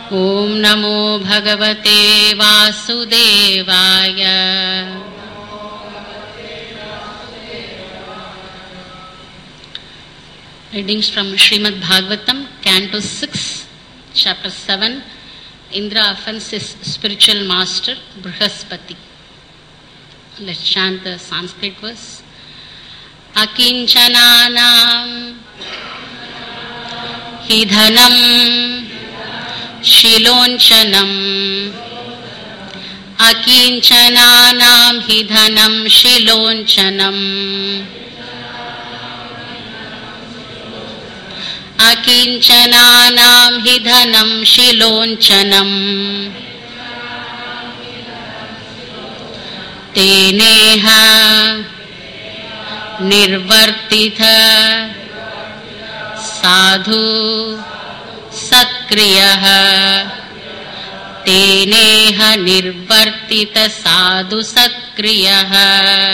ॐ नमो भगवते वासुदेवाय। Readings from Srimad Bhagavatam, Canto 6, Chapter 7. Indra offends his spiritual master, Brihaspati. Let's chant the Sanskrit verse. Akinchananam hidhanam shilonchanam. Akinchananam hidhanam shilonchanam. Akinchananam hidhanam shilonchanam. Teneha nirvartitha sadhu satkriyaha. Teneha nirvartita sadhu satkriyaha.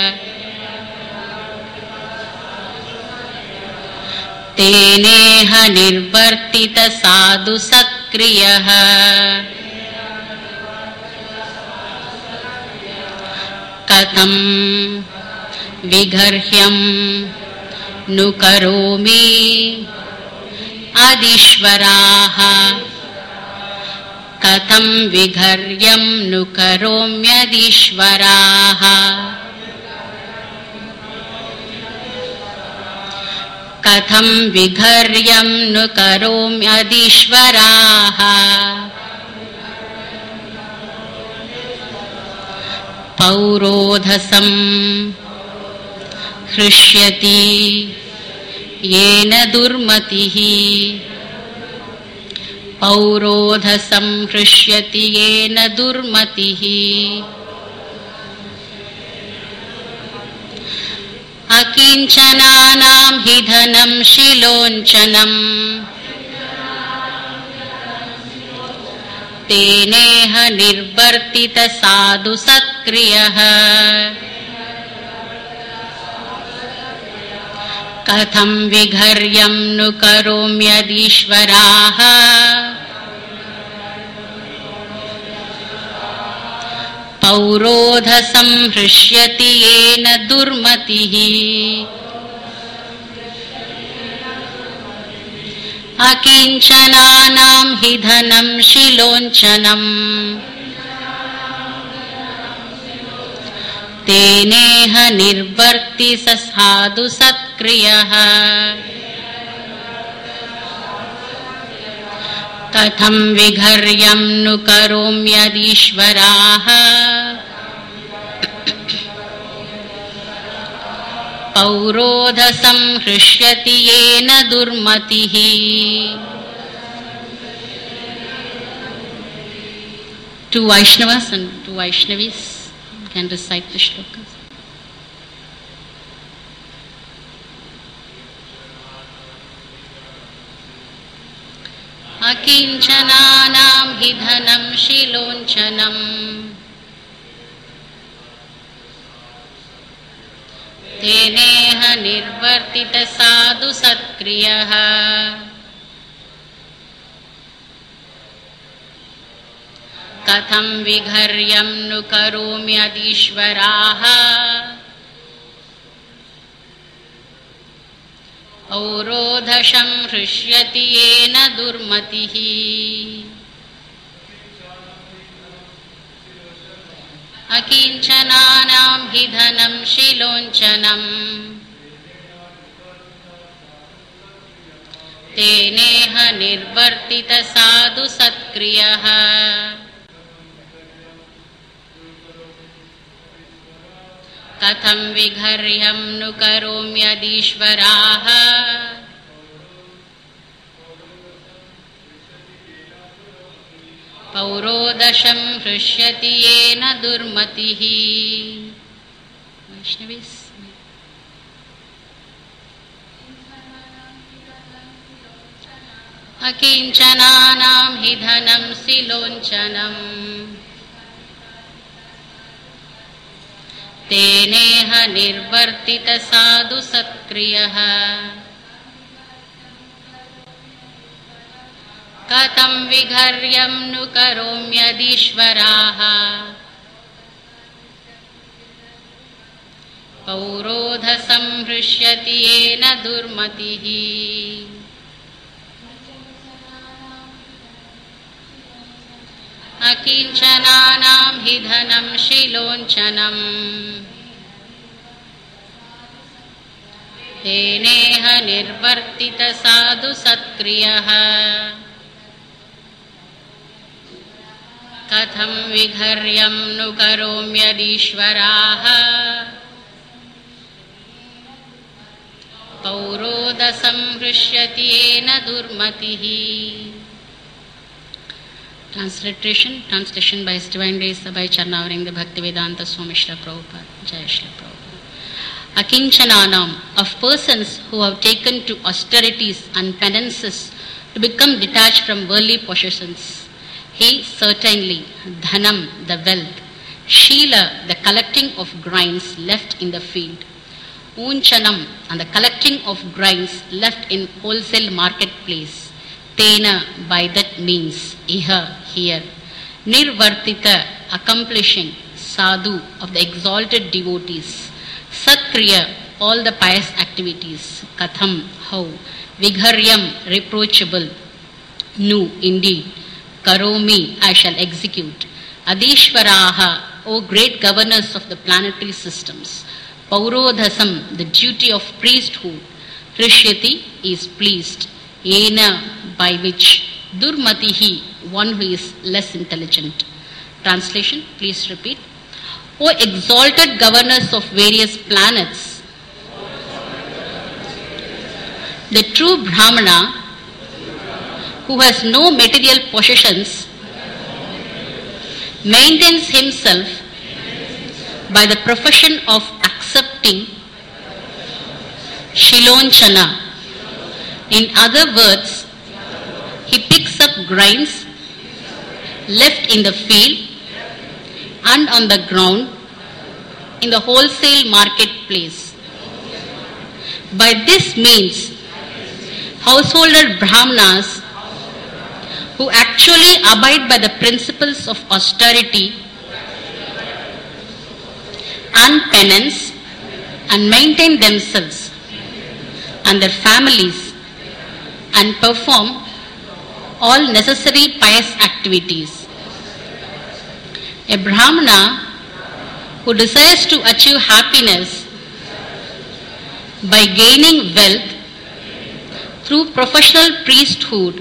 Teneha nirvartita sadhu satkriyaha. Katham vigharhyam nukaromi adishvaraha. Katham vigharyam nukaromyadishvaraha. Katham vigharyam nukaromyadishvaraha. Paurodhasam hrishyati yena durmatihi. Paurodhasam hrishyati yena durmatihi. Akinchananam hidhanam shilonchanam. Teneha nirvartita sadhu satkriyaha. Katham vigharyam nukaromyadishvaraha. Paurodhasam hrishyati yena durmatihi. Akinchananam hidhanam shilonchanam. Teneha nirvartita sadhu satkriyaha. Katham vigharyam nukaromyadishvaraha. Paurodhasam hrishyati yena durmatihi. Two Vaishnavas and two Vaishnavis can recite the shlokas. Akinchananam hidhanam shilonchanam. Teneha nirvartita sadhu satkriyaha. Katham vigharyam nukaromyadishvaraha. Aurodhasham hrishyati yena durmatihi. Akinchananam hidhanam shilonchanam. Teneha nirvartita sadhu satkriyaha. Katham vigharyam nukaromyadishvaraha. Paurodhasham hrishyati yena durmatihi. Vaishnavis. Akinchananam hidhanam shilonchanam. Teneha nirvartita sadhu satkriyaha. कथं विघर्यं नु करोम्यदीश्वराः पौरोधसं हृष्यति येन दुर्मतिः अकिञ्चनानां हि धनं शिलोञ्चनम् तेनेह निर्वर्तित साधु सत्क्रियः कथं विघर्यं नु करोम्यदीश्वराः पौरोदसं हृष्यति येन दुर्मतिः. Translation by His Divine Grace by Charnavarinda Bhaktivedanta Swami Srila Prabhupada. Jai Srila Prabhupada. Akinchananam, of persons who have taken to austerities and penances to become detached from worldly possessions. He certainly, dhanam, the wealth, shila, the collecting of grains left in the field, unchanam, and the collecting of grains left in wholesale marketplace, tena, by that means, iha, here, nirvartita, accomplishing, sadhu, of the exalted devotees, satkriya, all the pious activities, katham, how, vigharyam, reproachable, nu, indeed, karomi, I shall execute, adishvaraha, O great governors of the planetary systems, paurodhasam, the duty of priesthood, hrishyati, is pleased, yena, by which, durmatihi, one who is less intelligent. Translation, please repeat. O exalted governors of various planets, the true Brahmana, who has no material possessions, maintains himself by the profession of accepting shilonchana. In other words, he picks up grains left in the field and on the ground in the wholesale marketplace. By this means, householder Brahmanas who actually abide by the principles of austerity and penance and maintain themselves and their families and perform all necessary pious activities. A Brahmana who desires to achieve happiness by gaining wealth through professional priesthood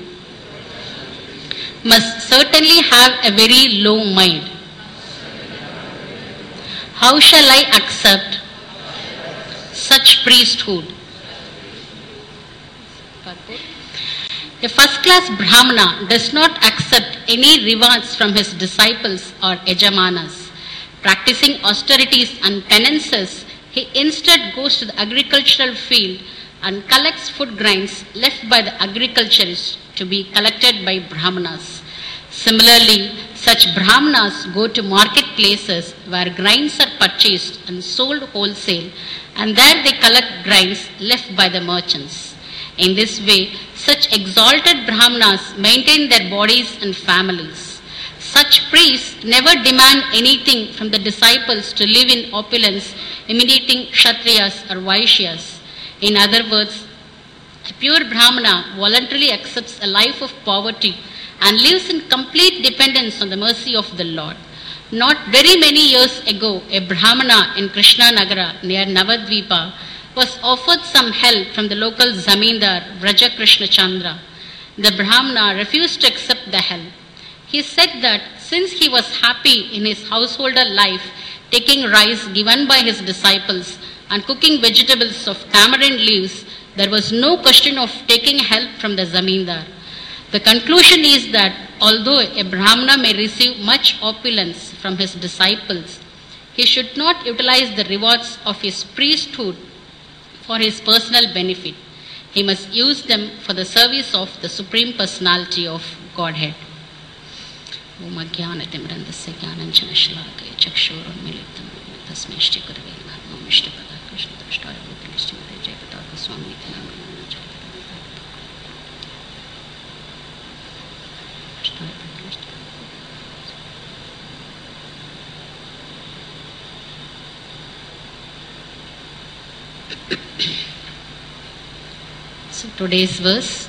must certainly have a very low mind. How shall I accept such priesthood? A first-class Brahmana does not accept any rewards from his disciples or yajamanas. Practicing austerities and penances, he instead goes to the agricultural field and collects food grains left by the agriculturists to be collected by Brahmanas. Similarly, such Brahmanas go to marketplaces where grains are purchased and sold wholesale, and there they collect grains left by the merchants. In this way, such exalted Brahmanas maintain their bodies and families. Such priests never demand anything from the disciples to live in opulence, imitating Kshatriyas or Vaishyas. In other words, a pure Brahmana voluntarily accepts a life of poverty and lives in complete dependence on the mercy of the Lord. Not very many years ago, a Brahmana in Krishnanagara near Navadvipa was offered some help from the local Zamindar, Vraja Krishna Chandra. The Brahmana refused to accept the help. He said that since he was happy in his householder life, taking rice given by his disciples and cooking vegetables of tamarind leaves, there was no question of taking help from the Zamindar. The conclusion is that although a Brahmana may receive much opulence from his disciples, he should not utilize the rewards of his priesthood for his personal benefit. He must use them for the service of the Supreme Personality of Godhead. Om Ajnanatimrandasya Jnananjana Shalakaya Chakshurunmilitam Tasmai Shri Gurave Namaha Om Ishtapada Krishna Tashtaya Bhutanishtimare Jayapataka Swami Namaha. So today's verse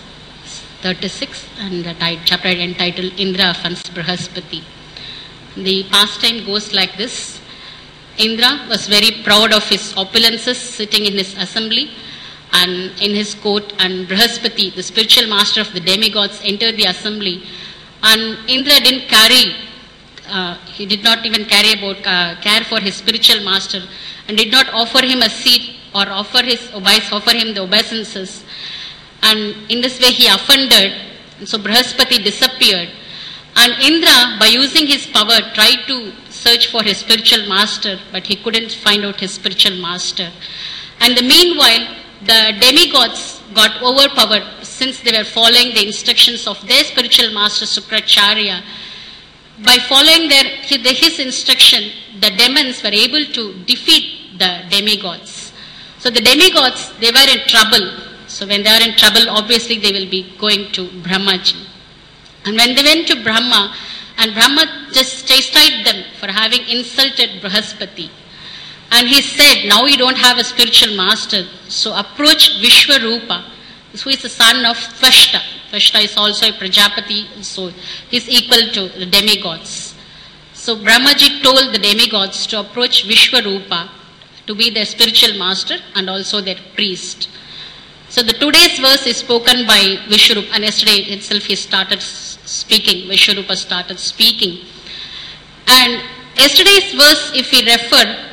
36 and the chapter entitled Indra Offends Brihaspati. The pastime goes like this. Indra was very proud of his opulences sitting in his assembly and in his court, and Brihaspati, the spiritual master of the demigods, entered the assembly, and Indra didn't carry, he did not even care for his spiritual master and did not offer him a seat or offer him the obeisances. And in this way he offended, and so Brihaspati disappeared. And Indra, by using his power, tried to search for his spiritual master, but he couldn't find out his spiritual master. And in the meanwhile, the demigods got overpowered since they were following the instructions of their spiritual master Sukracharya. By following his instruction, the demons were able to defeat the demigods. So the demigods, they were in trouble. So when they are in trouble, obviously they will be going to Brahmaji. And when they went to Brahma, and Brahma just chastised them for having insulted Brihaspati. And he said, now you don't have a spiritual master, so approach Vishwarupa, who is the son of Tvashta. Tvashta is also a Prajapati, so he is equal to the demigods. So Brahmaji told the demigods to approach Vishwarupa to be their spiritual master and also their priest. So the today's verse is spoken by Vishwarupa, and yesterday itself he started speaking, Vishwarupa started speaking. And yesterday's verse, if we refer,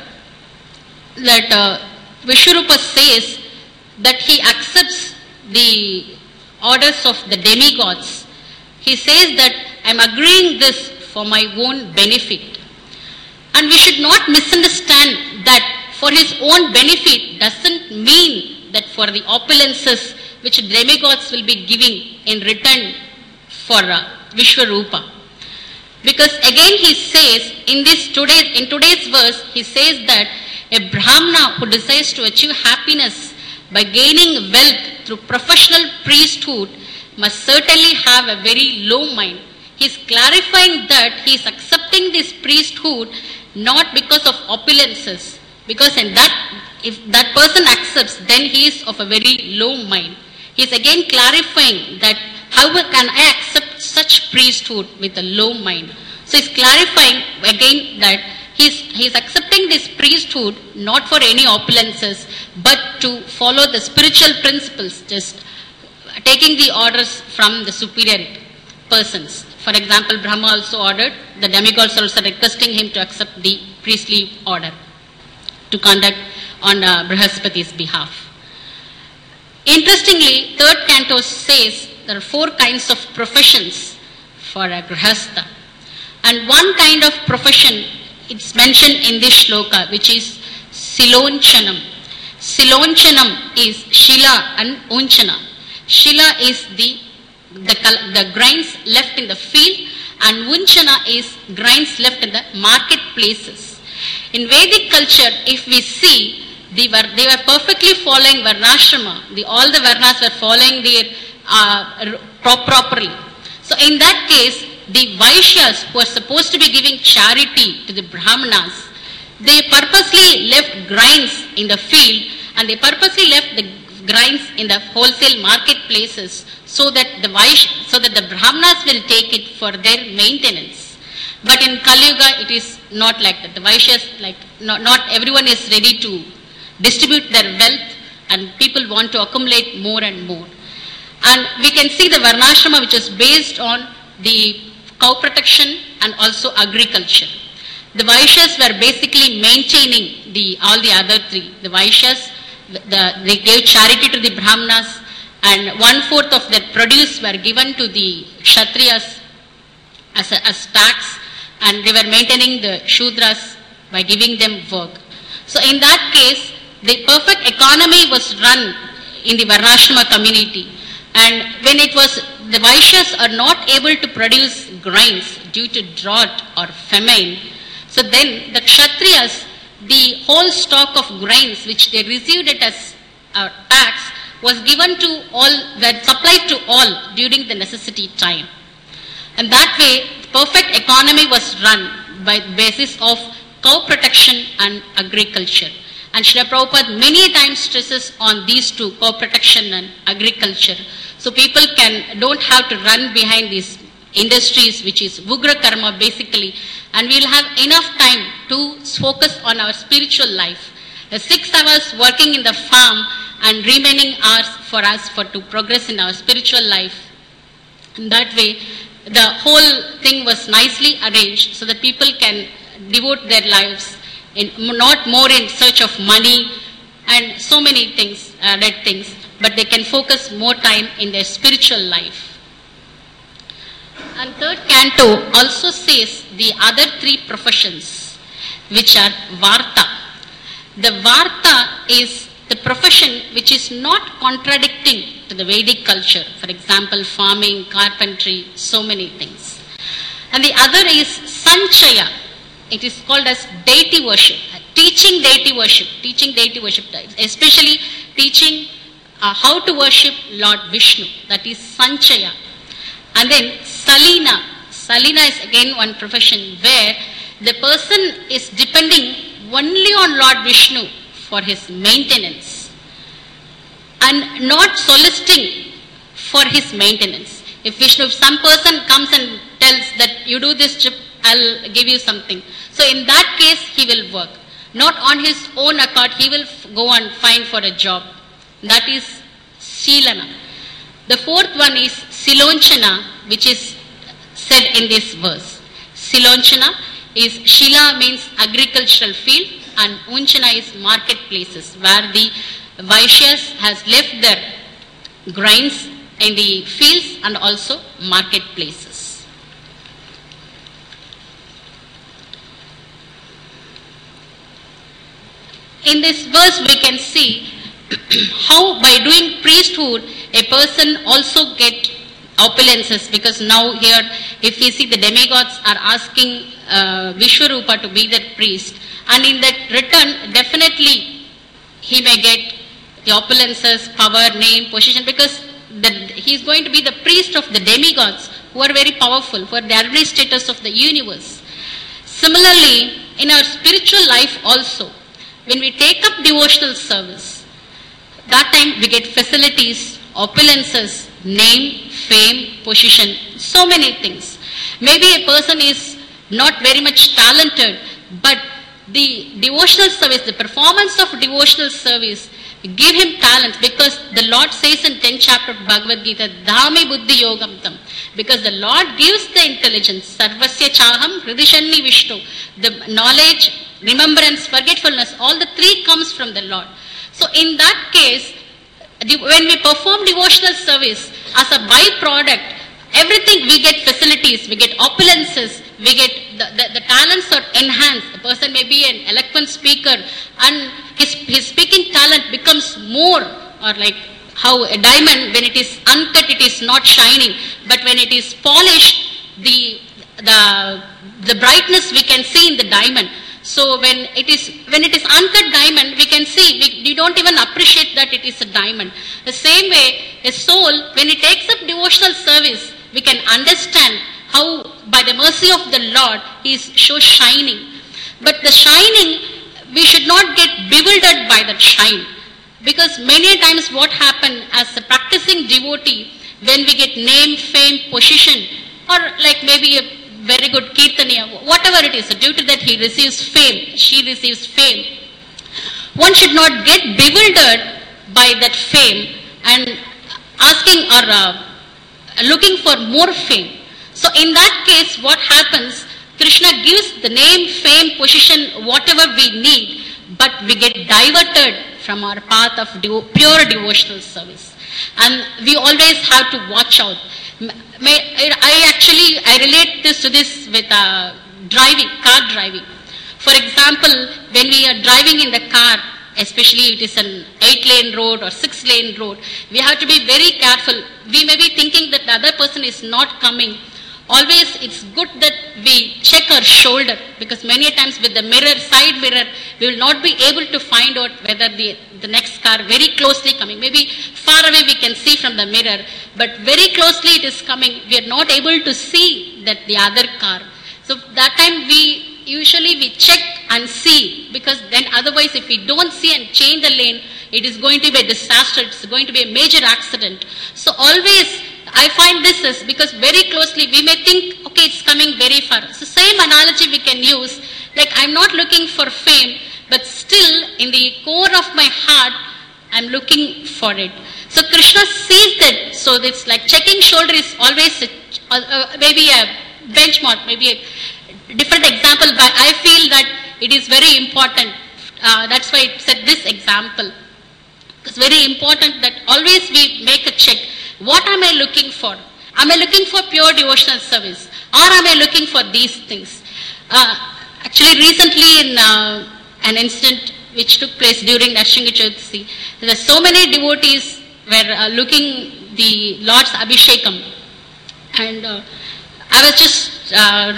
that Vishwarupa says that he accepts the orders of the demigods. He says that I am agreeing this for my own benefit. And we should not misunderstand that for his own benefit doesn't mean that for the opulences which demigods will be giving in return for Vishwarupa. Because again he says, in today's verse, he says that a Brahmana who desires to achieve happiness by gaining wealth through professional priesthood must certainly have a very low mind. He is clarifying that he is accepting this priesthood not because of opulences, because if that person accepts, then he is of a very low mind. He is again clarifying that how can I accept such priesthood with a low mind. So he is clarifying again that he is accepting this priesthood not for any opulences, but to follow the spiritual principles, just taking the orders from the superior persons. For example, Brahma also ordered, the demigods also requesting him to accept the priestly order to conduct on Brihaspati's behalf. Interestingly, third canto says there are 4 kinds of professions for a grihastha. And one kind of profession, it's mentioned in this shloka, which is Silonchanam. Silonchanam is Shila and Unchana. Shila is the grains left in the field, and Unchana is grains left in the marketplaces. In Vedic culture, if we see, they were perfectly following Varnashrama. All the Varnas were following their properly. So in that case, the Vaishyas who are supposed to be giving charity to the Brahmanas, they purposely left grains in the field, and they purposely left the grains in the wholesale marketplaces so that the Brahmanas will take it for their maintenance. But in Kali Yuga, it is not like that. The Vaishyas, not everyone is ready to distribute their wealth, and people want to accumulate more and more. And we can see the Varnashrama, which is based on the cow protection and also agriculture. The Vaishyas were basically maintaining all the other 3. The Vaishyas, they gave charity to the Brahmanas, and 1/4 of their produce were given to the Kshatriyas as tax, and they were maintaining the Shudras by giving them work. So in that case, the perfect economy was run in the Varnashrama community. And when the Vaishyas are not able to produce grains due to drought or famine, so then the Kshatriyas, the whole stock of grains which they received it as tax was given to all, were supplied to all during the necessity time. And that way, perfect economy was run by the basis of cow protection and agriculture. And Srila Prabhupada many times stresses on these two, cow protection and agriculture. So people don't have to run behind these industries, which is Ugra Karma basically, and we will have enough time to focus on our spiritual life. 6 hours working in the farm and remaining hours for us to progress in our spiritual life. In that way, the whole thing was nicely arranged so that people can devote their lives not more in search of money and so many things, but they can focus more time in their spiritual life. And third canto also says the other 3 professions, which are Varta. The Varta is the profession which is not contradicting to the Vedic culture. For example, farming, carpentry, so many things. And the other is Sanchaya. It is called as deity worship, teaching deity worship, especially teaching how to worship Lord Vishnu. That is Sanchaya. And then Salina. Salina is again one profession where the person is depending only on Lord Vishnu for his maintenance and not soliciting for his maintenance. If some person comes and tells that you do this trip, I'll give you something. So in that case, he will work. Not on his own accord, he will go and find for a job. That is Shilana. The fourth one is Silonchana, which is said in this verse. Silonchana is, Shila means agricultural field and Unchana is marketplaces where the Vaishyas has left their grains in the fields and also marketplaces. In this verse we can see how by doing priesthood a person also get opulences, because now here if we see the demigods are asking Vishwarupa to be their priest, and in that return definitely he may get the opulences, power, name, position, because he is going to be the priest of the demigods who are very powerful, who are the administrators of the universe. Similarly, in our spiritual life also, when we take up devotional service, that time we get facilities, opulences, name, fame, position, so many things. Maybe a person is not very much talented, but the devotional service, the performance of devotional service, give him talent, because the Lord says in 10th chapter of Bhagavad Gita, Dhami Buddhi Yogam Tam, because the Lord gives the intelligence, Sarvasya Chaham Hridishanni Vishnu, the knowledge, remembrance, forgetfulness, all the 3 comes from the Lord. So in that case, when we perform devotional service, as a byproduct, everything we get facilities, we get opulences, we get the talents are enhanced. The person may be an eloquent speaker and his speaking talent becomes more, or like how a diamond, when it is uncut, it is not shining, but when it is polished, the brightness we can see in the diamond. So when it is uncut diamond, we can see, we don't even appreciate that it is a diamond. The same way, a soul, when it takes up devotional service, we can understand how by the mercy of the Lord, he is so shining. But the shining, we should not get bewildered by that shine. Because many times what happens as a practicing devotee, when we get name, fame, position, or like maybe a very good kirtaniya, whatever it is, due to that he receives fame, she receives fame. One should not get bewildered by that fame and asking or looking for more fame. So in that case, what happens? Krishna gives the name, fame, position, whatever we need, but we get diverted from our path of pure devotional service. And we always have to watch out. I relate this to this with car driving. For example, when we are driving in the car, especially it is an 8-lane road or 6-lane road, we have to be very careful. We may be thinking that the other person is not coming, always it's good that we check our shoulder, because many a times with the mirror, side mirror, we will not be able to find out whether the next car very closely coming. Maybe far away we can see from the mirror, but very closely it is coming. We are not able to see that the other car. So that time we check and see, because then otherwise if we don't see and change the lane, it is going to be a disaster. It's going to be a major accident. So always I find this is because very closely we may think, okay, it's coming very far. So same analogy we can use, like I'm not looking for fame, but still in the core of my heart, I'm looking for it. So Krishna sees that. So it's like checking shoulder is always maybe a benchmark, maybe a different example, but I feel that it is very important. That's why it said this example. It's very important that always we make a check. What am I looking for? Am I looking for pure devotional service? Or am I looking for these things? Actually, recently in an incident which took place during Nrsimha Chaturthi, there were so many devotees were looking the Lord's Abhishekam. And I was just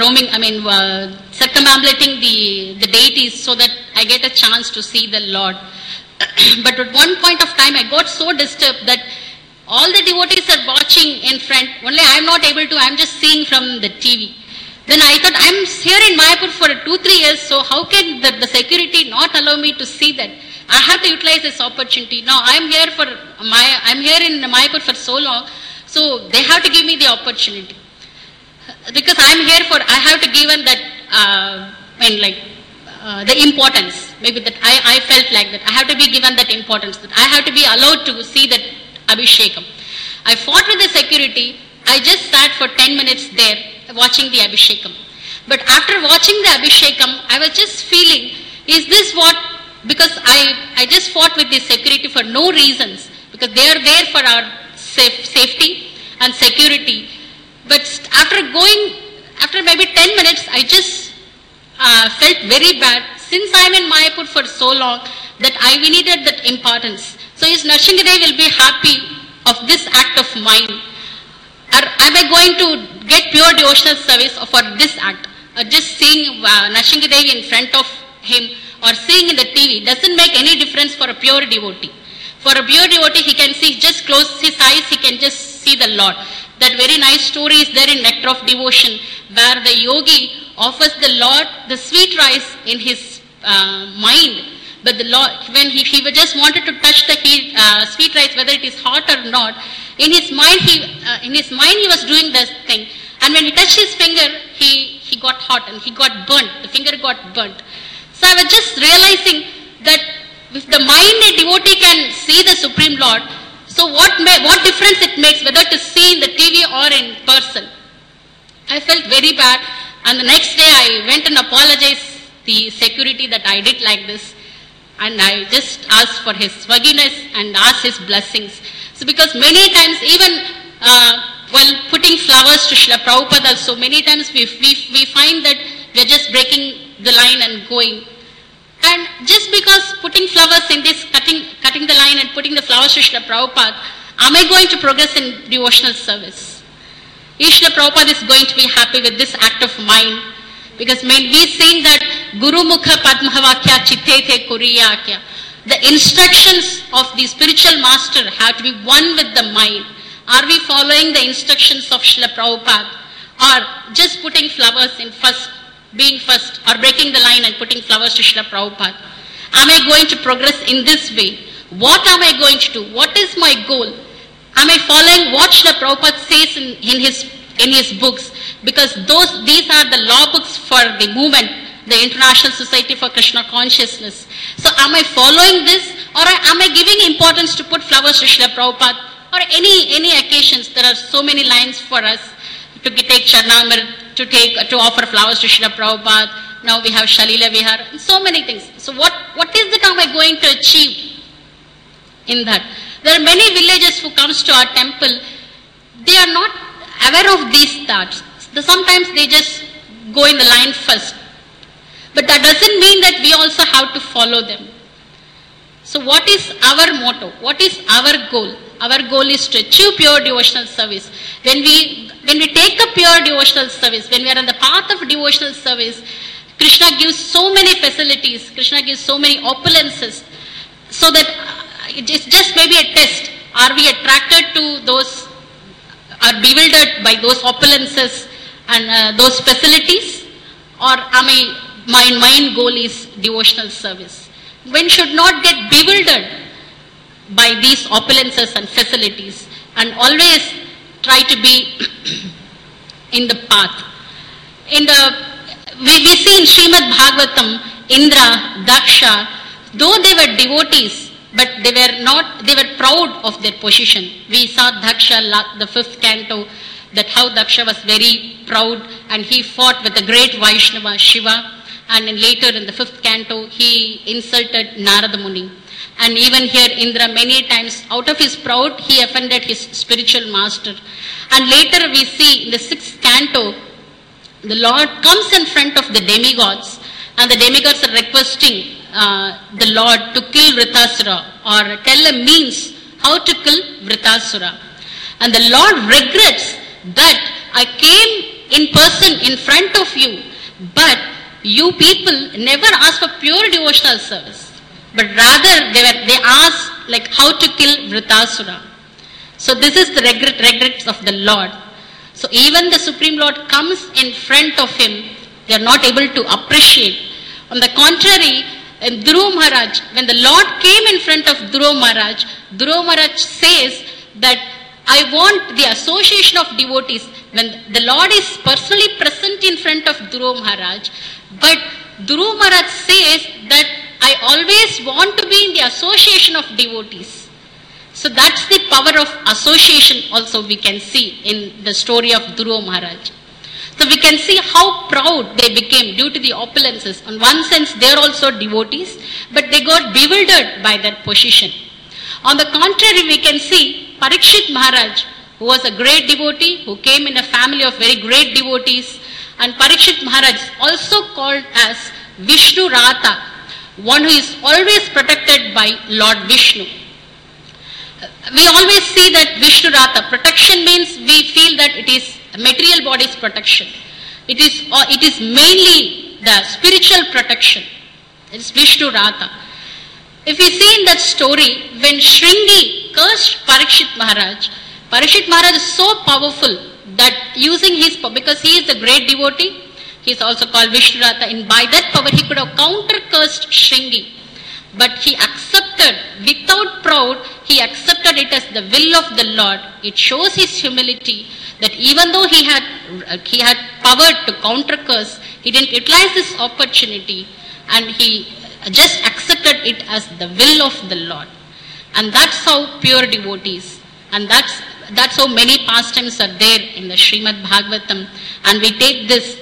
circumambulating the deities so that I get a chance to see the Lord. But at one point of time, I got so disturbed that all the devotees are watching in front, only I am not able to, I am just seeing from the TV. Then I thought, I am here in Mayapur for 2-3 years, so how can the security not allow me to see that? I have to utilize this opportunity. Now I am here in Mayapur for so long, so they have to give me the opportunity. Because I am here I have to give them that, the importance. Maybe that I felt like that. I have to be given that importance, that I have to be allowed to see that Abhishekam. I fought with the security. I just sat for 10 minutes there watching the Abhishekam. But after watching the Abhishekam, I was just feeling, is this what, because I just fought with the security for no reasons, because they are there for our safety and security. But after maybe 10 minutes, I just felt very bad. Since I am in Mayapur for so long, that we needed that importance. So is Nrsimhadev will be happy of this act of mine? Or am I going to get pure devotional service for this act? Or just seeing Nrsimhadev in front of him or seeing in the TV doesn't make any difference for a pure devotee. For a pure devotee, he can see, just close his eyes, he can just see the Lord. That very nice story is there in Nectar of Devotion, where the yogi offers the Lord the sweet rice in his mind. But the Lord, when he just wanted to touch the sweet rice, whether it is hot or not, in his mind he was doing this thing. And when he touched his finger, he got hot and he got burnt. The finger got burnt. So I was just realizing that if the mind a devotee can see the Supreme Lord, so what difference it makes whether to see in the TV or in person. I felt very bad, and the next day I went and apologized the security that I did like this, and I just asked for his forgiveness and asked his blessings. So because many times, even while putting flowers to Srila Prabhupada also, many times we find that we are just breaking the line and going. And just because putting flowers in this, cutting the line and putting the flowers to Srila Prabhupada, am I going to progress in devotional service? Is Srila Prabhupada is going to be happy with this act of mine? Because when we sing that Guru Mukha Padmahavakya Chitte Te Kuriya Kya, the instructions of the spiritual master have to be one with the mind. Are we following the instructions of Srila Prabhupada, or just putting flowers in first, being first, or breaking the line and putting flowers to Srila Prabhupada? Am I going to progress in this way? What am I going to do? What is my goal? Am I following what Srila Prabhupada says in his books? Because these are the law books for the movement, the International Society for Krishna Consciousness. So am I following this, or am I giving importance to put flowers to Srila Prabhupada? Or any occasions, there are so many lines for us to take Charnamrit, to offer flowers to Srila Prabhupada. Now we have Shalila Vihar, and so many things. So what is it am I going to achieve in that? There are many villagers who comes to our temple, they are not aware of these thoughts. Sometimes they just go in the line first. But that doesn't mean that we also have to follow them. So what is our motto? What is our goal? Our goal is to achieve pure devotional service. When we when we take a pure devotional service, when we are on the path of devotional service, Krishna gives so many facilities, Krishna gives so many opulences, so that it's just maybe a test. Are we attracted to those, are bewildered by those opulences and those facilities? Or my main goal is devotional service? One should not get bewildered by these opulences and facilities, and always try to be in the path. We see in Srimad Bhagavatam, Indra, Daksha, though they were devotees, but they were proud of their position. We saw Daksha, the 5th canto, that how Daksha was very proud and he fought with the great Vaishnava, Shiva. And then later in the 5th canto, he insulted Narada Muni. And even here, Indra, many times, out of his pride, he offended his spiritual master. And later we see in the 6th canto, the Lord comes in front of the demigods, and the demigods are requesting the Lord to kill Vritasura, or tell a means how to kill Vritasura. And the Lord regrets that I came in person in front of you, but you people never asked for pure devotional service, but rather they asked like how to kill Vritasura. So this is the regrets of the Lord. So even the Supreme Lord comes in front of him, they are not able to appreciate. On the contrary, in Dhruva Maharaj, when the Lord came in front of Dhruva Maharaj says that I want the association of devotees. When the Lord is personally present in front of Dhruva Maharaj, but Dhruva Maharaj says that I always want to be in the association of devotees. So that's the power of association also we can see in the story of Dhruva Maharaj. So we can see how proud they became due to the opulences. On one sense, they are also devotees, but they got bewildered by their position. On the contrary, we can see Parikshit Maharaj, who was a great devotee, who came in a family of very great devotees. And Parikshit Maharaj is also called as Vishnu Rata, one who is always protected by Lord Vishnu. We always see that Vishnu Rata, protection means we feel that it is material body's protection. It is mainly the spiritual protection. It is Vishnu Rata. If we see in that story, when Shringi cursed Parikshit Maharaj is so powerful that using his power, because he is a great devotee, he is also called Vishnu Rata, and by that power he could have counter-cursed Shringi. But he accepted, without proud, he accepted it as the will of the Lord. It shows his humility that even though he had power to counter-curse, he didn't utilize this opportunity and he just accepted it as the will of the Lord. And that's how pure devotees, and that's how many pastimes are there in the Srimad Bhagavatam. And we take this,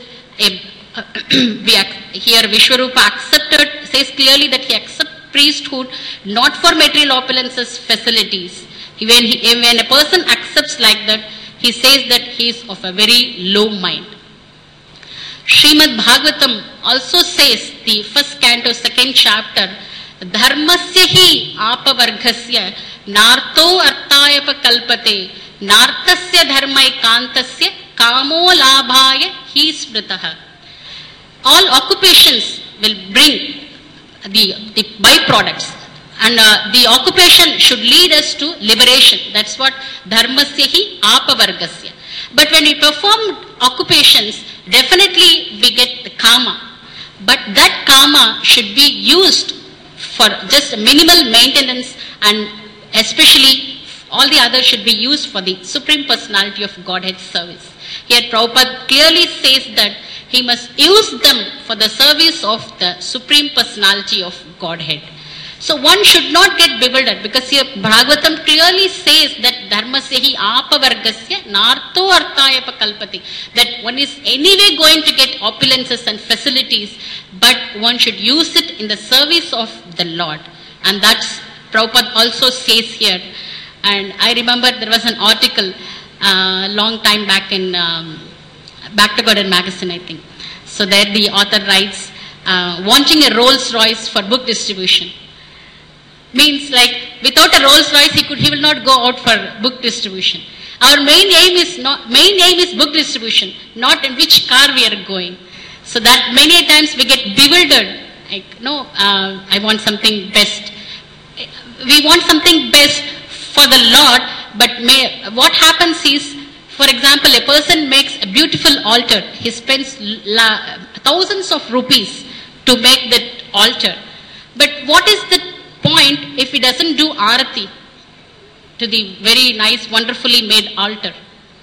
here Vishwarupa says clearly that he accepts priesthood not for material opulences, facilities. When a person accepts like that, he says that he is of a very low mind. Srimad Bhagavatam also says, the 1st canto, 2nd chapter, Dharmasya hi apavarghasya narto artayapa kalpate nartasya dharmai kantasya kamo labhaya hi smritaha. All occupations will bring the byproducts, and the occupation should lead us to liberation. That's what dharmasya hi apavarghasya. But when we perform occupations, definitely we get the karma. But that karma should be used for just minimal maintenance, and especially all the others should be used for the Supreme Personality of Godhead service. Here Prabhupada clearly says that he must use them for the service of the Supreme Personality of Godhead. So one should not get bewildered, because here Bhagavatam clearly says that dharmasya hi apavarghasya narto artayapa kalpati, that one is anyway going to get opulences and facilities, but one should use it in the service of the Lord. And that's Prabhupada also says here. And I remember there was an article long time back in Back to Godhead magazine, I think. So there the author writes, wanting a Rolls Royce for book distribution. Means like without a Rolls Royce he will not go out for book distribution. Our main aim is book distribution, not in which car we are going. So that many times we get bewildered. Like, no, I want something best. We want something best for the Lord, but what happens is, for example, a person makes a beautiful altar. He spends thousands of rupees to make that altar. But what is the point if he doesn't do arati to the very nice, wonderfully made altar?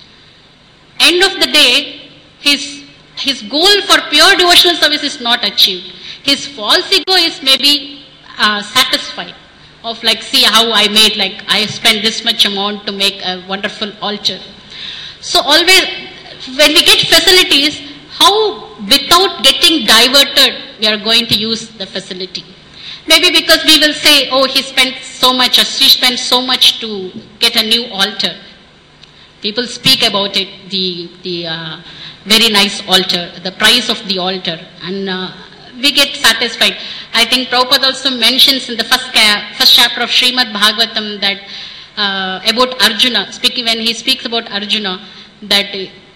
End of the day, his goal for pure devotional service is not achieved. His false ego is maybe satisfied of like, see how I made, like I spent this much amount to make a wonderful altar. So always, when we get facilities, how without getting diverted, we are going to use the facility. Maybe because we will say, oh, he spent so much or she spent so much to get a new altar. People speak about it, the very nice altar, the price of the altar, and we get satisfied. I think Prabhupada also mentions in the first chapter of Srimad Bhagavatam that about Arjuna, when he speaks about Arjuna, that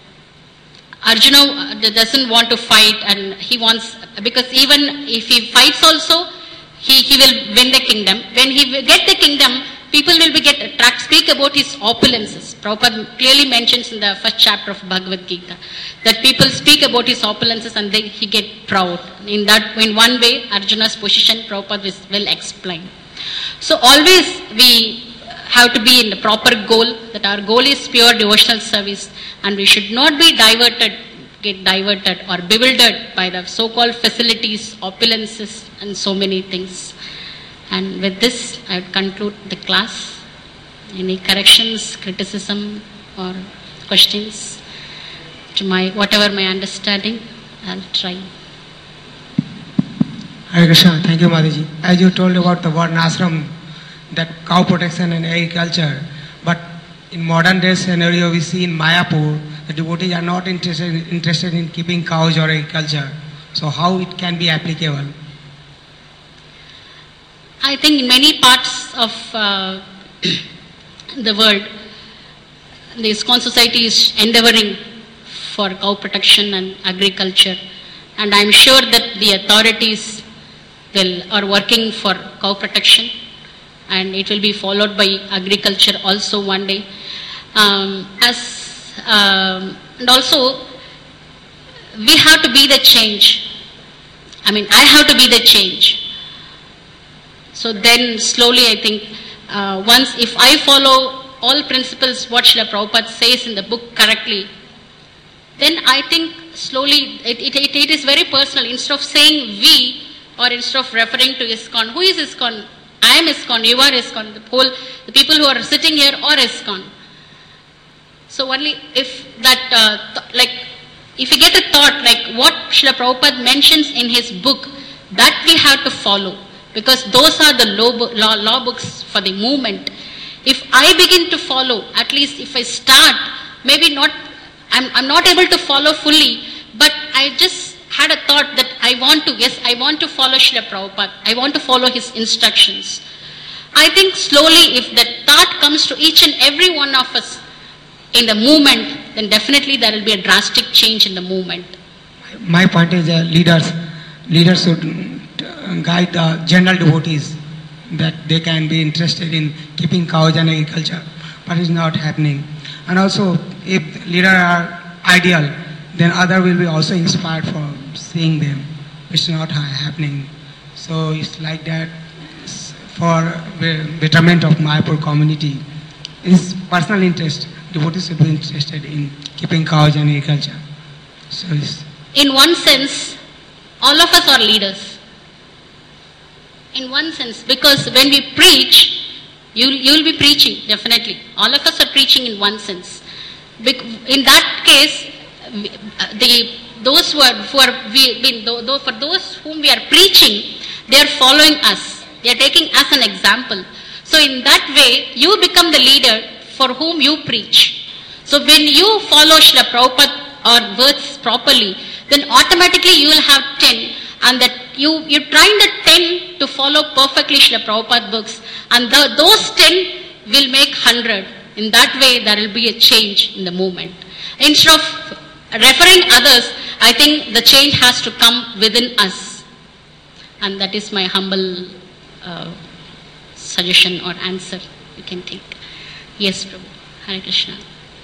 Arjuna doesn't want to fight, and he wants, because even if he fights also, he will win the kingdom. When he will get the kingdom, people will get attracted, speak about his opulences. Prabhupada clearly mentions in the first chapter of Bhagavad Gita that people speak about his opulences and he get proud. In one way, Arjuna's position, Prabhupada will explain. So always we have to be in the proper goal, that our goal is pure devotional service, and we should not be get diverted or bewildered by the so-called facilities, opulences, and so many things. And with this, I would conclude the class. Any corrections, criticism, or questions to whatever my understanding, I'll try. Hare Krishna. Thank you, Mataji. As you told about the Varna ashram, that cow protection and agriculture, but in modern day scenario we see in Mayapur, the devotees are not interested in keeping cows or agriculture. So how it can be applicable? I think in many parts of the world, the ISKCON society is endeavoring for cow protection and agriculture, and I am sure that the authorities are working for cow protection, and it will be followed by agriculture also one day. And also, we have to be the change. I mean, I have to be the change. So then slowly I think, once if I follow all principles what Srila Prabhupada says in the book correctly, then I think slowly it is very personal. Instead of saying we, or instead of referring to ISKCON, who is ISKCON? I am ISKCON, you are ISKCON, the people who are sitting here are ISKCON. So only if that, if you get a thought like what Srila Prabhupada mentions in his book, that we have to follow. Because those are the law books for the movement. If I begin to follow, at least if I start, maybe not, I'm not able to follow fully, but I just had a thought that I want to follow Srila Prabhupada. I want to follow his instructions. I think slowly if that thought comes to each and every one of us in the movement, then definitely there will be a drastic change in the movement. My point is leaders should guide the general devotees that they can be interested in keeping cows and agriculture, but it's not happening. And also, if leaders are ideal, then others will be also inspired for seeing them. It's not happening. So it's like that. For betterment of Mayapur community, it's personal interest. Devotees should be interested in keeping cows and agriculture. So in one sense, all of us are leaders. In one sense, because when we preach, you will be preaching, definitely. All of us are preaching in one sense. In that case, for those whom we are preaching, they are following us. They are taking us an example. So in that way, you become the leader for whom you preach. So when you follow Srila Prabhupada or words properly, then automatically you will have 10. And that you train the 10 to follow perfectly Srila Prabhupada books, and those 10 will make 100. In that way, there will be a change in the movement. Instead of referring others, I think the change has to come within us. And that is my humble suggestion or answer you can take. Yes, Prabhu. Hare Krishna.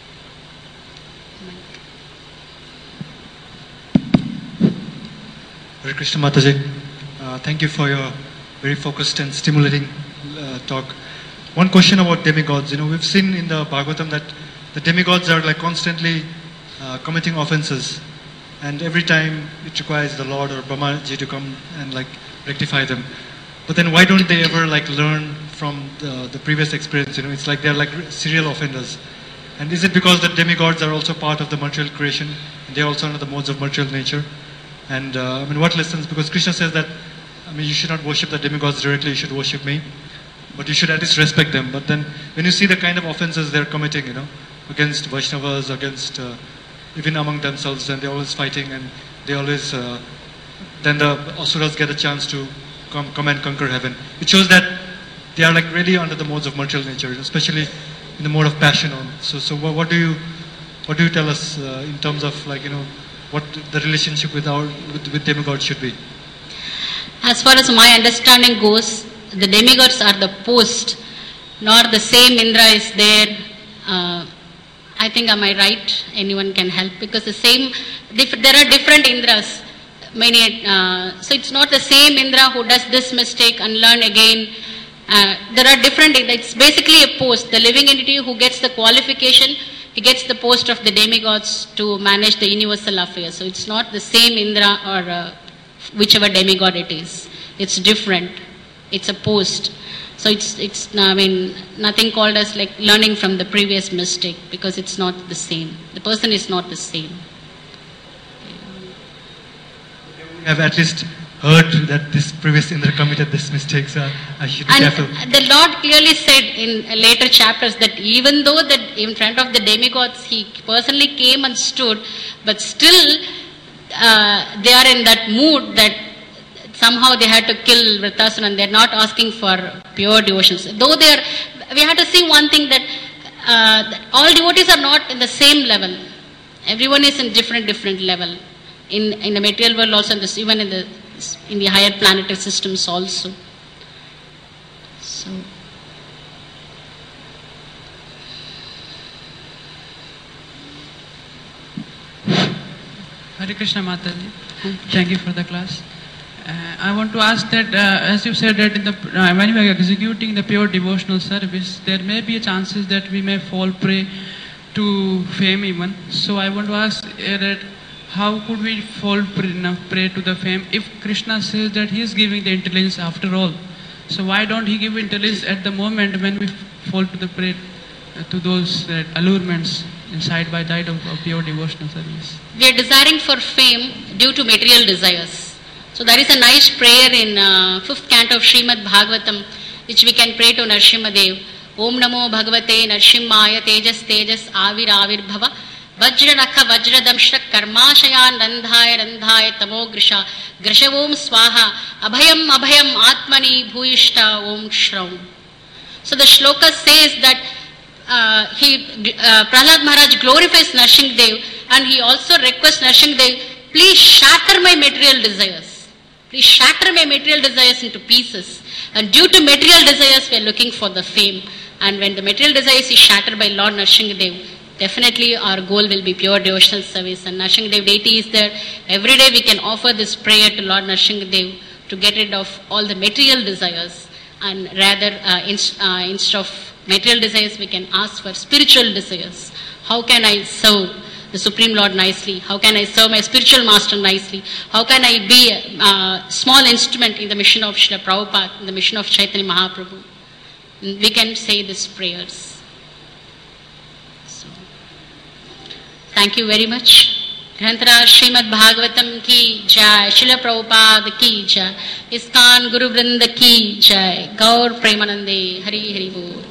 Hare Krishna Mataji. Thank you for your very focused and stimulating talk. One question about demigods. We've seen in the Bhagavatam that the demigods are like constantly committing offenses, and every time it requires the Lord or Brahmaji to come and like rectify them. But then why don't they ever like learn from the previous experience? It's like they're like serial offenders. And is it because the demigods are also part of the material creation? They're also under the modes of material nature. And what lessons? Because Krishna says that you should not worship the demigods directly. You should worship me, but you should at least respect them. But then when you see the kind of offenses they're committing, against Vaishnavas, against even among themselves, and they're always fighting, and they always then the asuras get a chance to come and conquer heaven. It shows that they are like really under the modes of material nature, especially in the mode of passion. So what do you tell us in terms of like what the relationship with demigods should be? As far as my understanding goes, the demigods are the post, not the same Indra is there. I think, am I right? Anyone can help, because there are different Indras. So it's not the same Indra who does this mistake and learn again. There are different. It's basically a post. The living entity who gets the qualification, he gets the post of the demigods to manage the universal affairs. So it's not the same Indra or whichever demigod it is. It's different. It's a post. So it's nothing called as like learning from the previous mistake, because it's not the same. The person is not the same. Have at least heard that this previous Indra committed this mistake, so I should be careful. The Lord clearly said in later chapters that even though that in front of the demigods he personally came and stood, but still they are in that mood that somehow they had to kill Vritrasura, and they are not asking for pure devotions. Though we have to see one thing, that all devotees are not in the same level. Everyone is in different level. In the material world also, even in the higher planetary systems also. So. Hare Krishna Mataji. Thank you for the class. I want to ask that, as you said that when we are executing the pure devotional service, there may be chances that we may fall prey to fame even. So I want to ask that how could we fall prey to the fame if Krishna says that he is giving the intelligence after all? So why don't he give intelligence at the moment when we fall to the prey to those allurements inside by diet of pure devotional service? We are desiring for fame due to material desires. So there is a nice prayer in 5th canto of Srimad Bhagavatam, which we can pray to Narsimhadev. Om Namo Bhagavate Narsimhaya Tejas Tejas Avir Avir Bhava Vajra Nakha Vajra Damshra Karmashayan Randhaya Tamo Grisha Grishavom Swaha Abhayam Abhayam Atmani Bhuishta Om Shraum. So the shloka says that Prahlad Maharaj glorifies Narsimhadev, and he also requests Narsimhadev, please shatter my material desires. Please shatter my material desires into pieces. And due to material desires, we are looking for the fame. And when the material desires is shattered by Lord Narsimhadev, definitely our goal will be pure devotional service. And Narsimhadev deity is there. Every day we can offer this prayer to Lord Narsimhadev to get rid of all the material desires. And rather, instead of material desires, we can ask for spiritual desires. How can I serve the Supreme Lord nicely? How can I serve my spiritual master nicely? How can I be a small instrument in the mission of Srila Prabhupada, in the mission of Chaitanya Mahaprabhu? We can say these prayers. So, thank you very much. Grantharaj Srimad Bhagavatam ki jai, Srila Prabhupada ki jai, ISKCON Guru Vrinda ki jai, Gaur Premanande, Hari Hari Bol.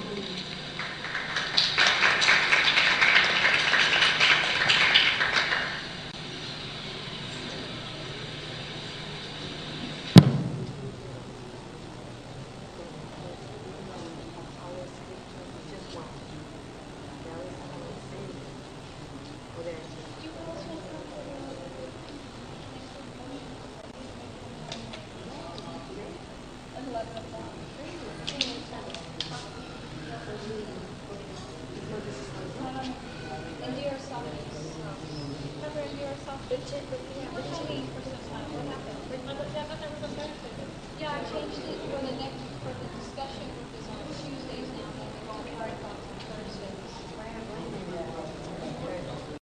half Richard, but we have the tree.